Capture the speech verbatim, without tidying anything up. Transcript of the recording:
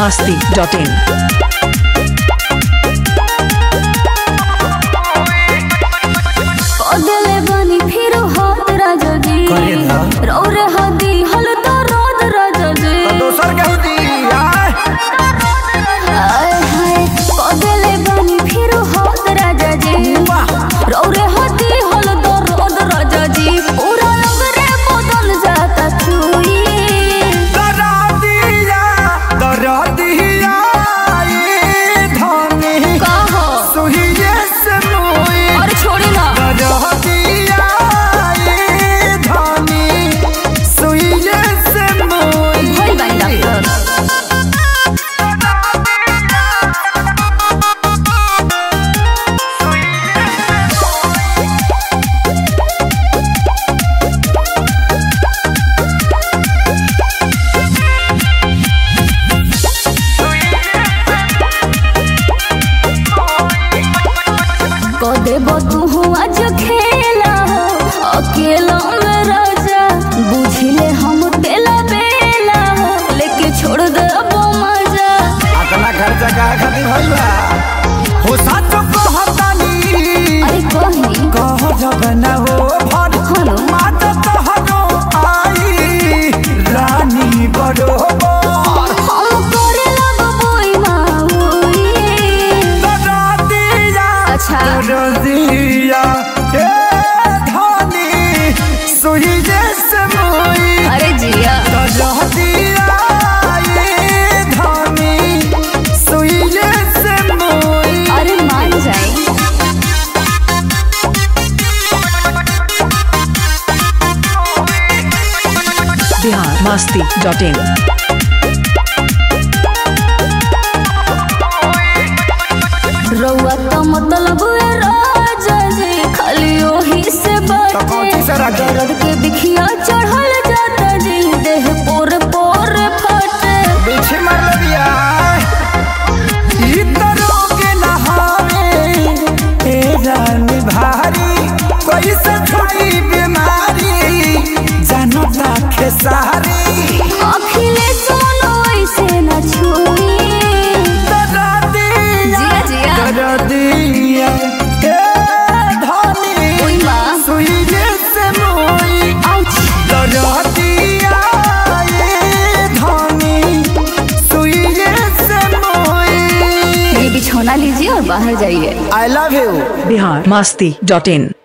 masti dot in. पगले बनी फिर हाथ राजा जी रौरे हदी हल तो रोद राजा जी दोसर के दी आय हाय पगले बनी फिर हाथ राजा जी रौरे हदी हल तो रोद राजा जी पूरा लगरे बदल जाता छुई दरा दिया दरा दिया ये धनी कहो सुहिए से मोई और छोड़ी ना दरा दिया ये धनी सुहिए से मोई भई बाई डॉक्टर देबो तू आज खेला हो अकेला में राजा बुझले हम तेला बेला हो लेके छोड़ देबो मजा अपना खर्चा का खातिर भइला हो साचो कहतानी अरे कही कह जगना हो भर हेलो मात कहरो आई रानी बरोबर हम करे लगबोई माऊई दरा दिया अच्छा दरा दिया ए धनी सुहिए से मोई अरे जिया दरा दिया ये धनी सुहिए से मोई अरे मान जाए Bihar masti dot in. रउआ तो मतलब है राजा जी खाली ओही से तो कौन चीज से बात राजा? दर्द के बिखिया चढ़ल जाता जी देह पोर पोर फटे बिछी मर लिया इतरो के नहावे ए रानी भारी कोई से छोड़ी बीमारी जानो ता खेसारी अखिले सोनो ऐसे न छुई दरा दिया जिया जिया दरा दिया ए धनी ओई माँ सुइले से मोई आउच दरा दिया ये धनी सुइले से मोई ये बिछौना लीजिए और बाहर जाइए I love you. Bihar masti dot in.